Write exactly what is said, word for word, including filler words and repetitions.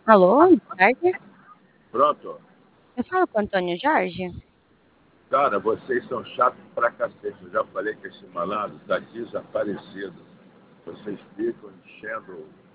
Alô, boa tarde. Pronto. Eu falo com o Antônio Jorge? Cara, vocês são chatos pra cacete. Eu já falei que esse malandro tá desaparecido. Vocês ficam enchendo